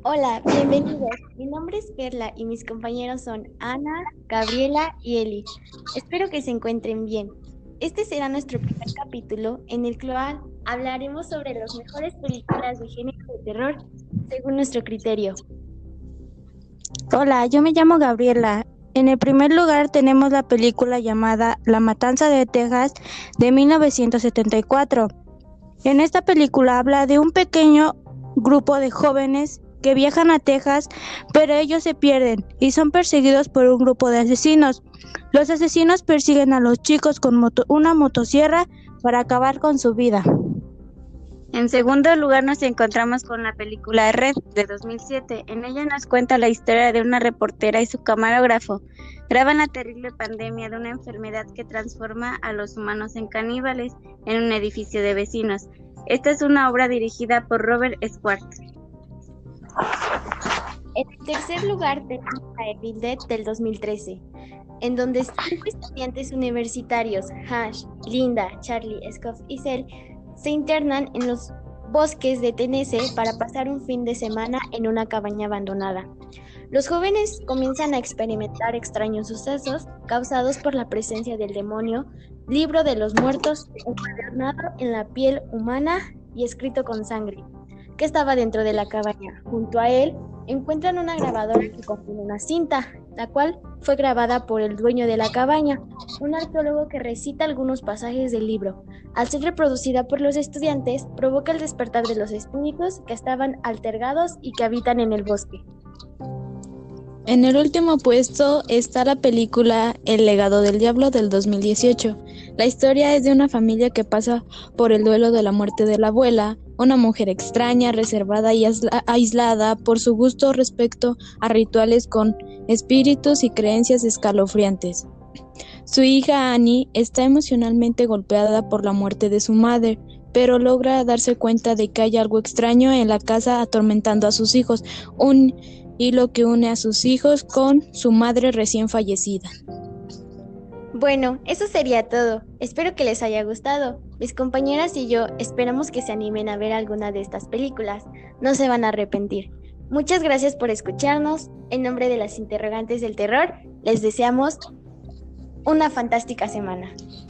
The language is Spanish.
Hola, bienvenidos. Mi nombre es Perla y mis compañeros son Ana, Gabriela y Eli. Espero que se encuentren bien. Este será nuestro primer capítulo en el cual hablaremos sobre las mejores películas de género de terror según nuestro criterio. Hola, yo me llamo Gabriela. En el primer lugar tenemos la película llamada La Matanza de Texas de 1974. En esta película habla de un pequeño grupo de jóvenes que viajan a Texas, pero ellos se pierden y son perseguidos por un grupo de asesinos. Los asesinos persiguen a los chicos con una motosierra para acabar con su vida. En segundo lugar nos encontramos con la película Red de 2007. En ella nos cuenta la historia de una reportera y su camarógrafo. Graban la terrible pandemia de una enfermedad que transforma a los humanos en caníbales en un edificio de vecinos. Esta es una obra dirigida por Robert Schwartz. En el tercer lugar tenemos a Evil Dead del 2013, en donde 5 estudiantes universitarios, Hash, Linda, Charlie, Scott y Cell, se internan en los bosques de Tennessee para pasar un fin de semana en una cabaña abandonada. Los jóvenes comienzan a experimentar extraños sucesos causados por la presencia del demonio, libro de los muertos, encuadernado en la piel humana y escrito con sangre, que estaba dentro de la cabaña. Junto a él encuentran una grabadora que contiene una cinta, la cual fue grabada por el dueño de la cabaña, un arqueólogo que recita algunos pasajes del libro. Al ser reproducida por los estudiantes, provoca el despertar de los espíritus que estaban altergados y que habitan en el bosque. En el último puesto está la película El legado del diablo del 2018. La historia es de una familia que pasa por el duelo de la muerte de la abuela, una mujer extraña, reservada y aislada por su gusto respecto a rituales con espíritus y creencias escalofriantes. Su hija Annie está emocionalmente golpeada por la muerte de su madre, pero logra darse cuenta de que hay algo extraño en la casa atormentando a sus hijos, un hilo que une a sus hijos con su madre recién fallecida. Bueno, eso sería todo. Espero que les haya gustado. Mis compañeras y yo esperamos que se animen a ver alguna de estas películas. No se van a arrepentir. Muchas gracias por escucharnos. En nombre de las interrogantes del terror, les deseamos una fantástica semana.